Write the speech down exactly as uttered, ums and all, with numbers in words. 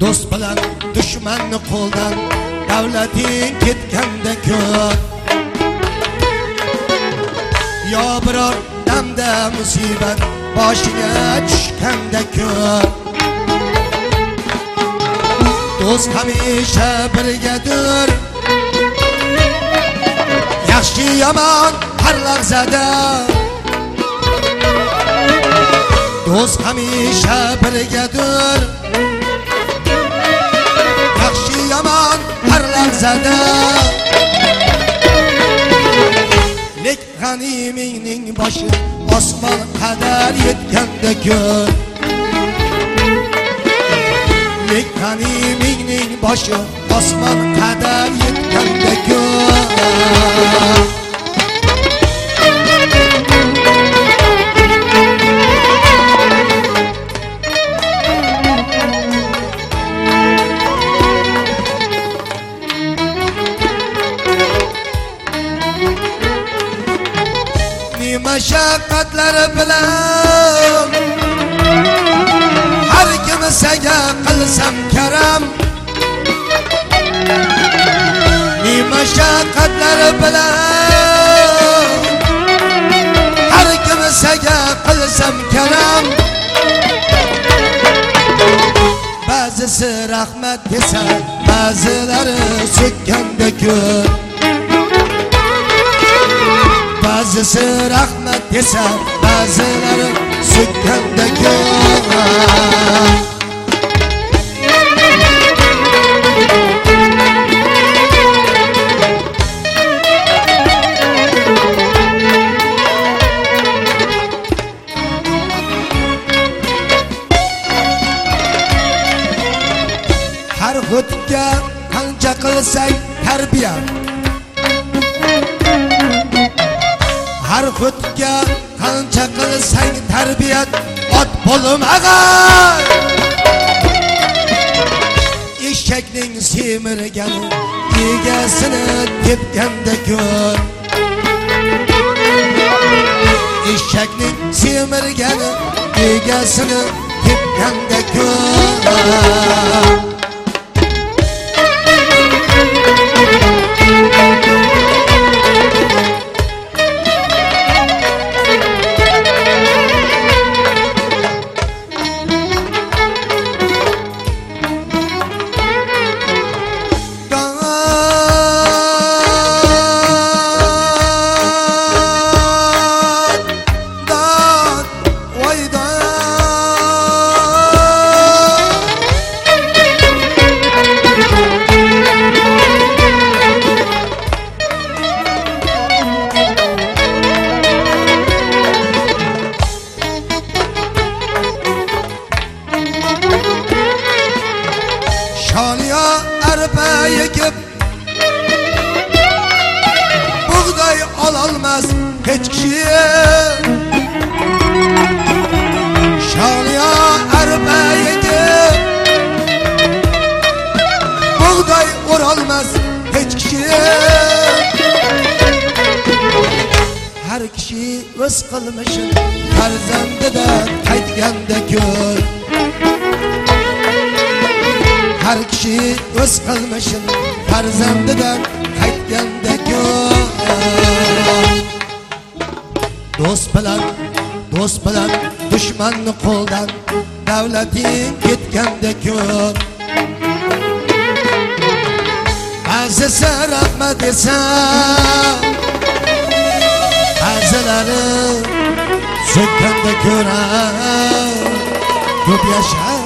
do'st bilan dushmanni qo'ldan davlating ketganda ko'p yo biror damda musibat boshiga tushganda ko'p do'st hamisha birgadir yaxshi yomon har lahzada do'st hamisha birgadir yaxshi yomon har lahzada lek g'animingning boshi osmon qadar yetganda ko'p lek g'animingning boshi osmon qadar yetganda ko'p mashaqqatlari bilan har kimsaga qilsam karam ni mashaqqatlari bilan har kimsaga qilsam karam ba'zisi rahmat desa ba'zilari so'kkanda ko'p ba'zisi rahmat desa ba'zilari so'kkanda ko'p har xudga qancha qilsang tarbiyat har xudga qancha qilsang tarbiyat ot bo'lmag'an eshakning semirgani egasini tepganda ko'p eshakning semirgani egasini tepganda ko'p shoniya arpa yekib bug'doy ololmas hech kishi shoniya arpa yekib bug'doy o'rolmas hech kishi har kishi o'z qilmishin farzandidan qaytganda ko'p har kishi o'z qilmishin farzandidan qaytganda ko'p do'st bilan do'st bilan dushmanni qo'ldan davlating ketganda ko'p ba'zisi rahmat desa ba'zilari so'kkanda ko'ra ko'p yasha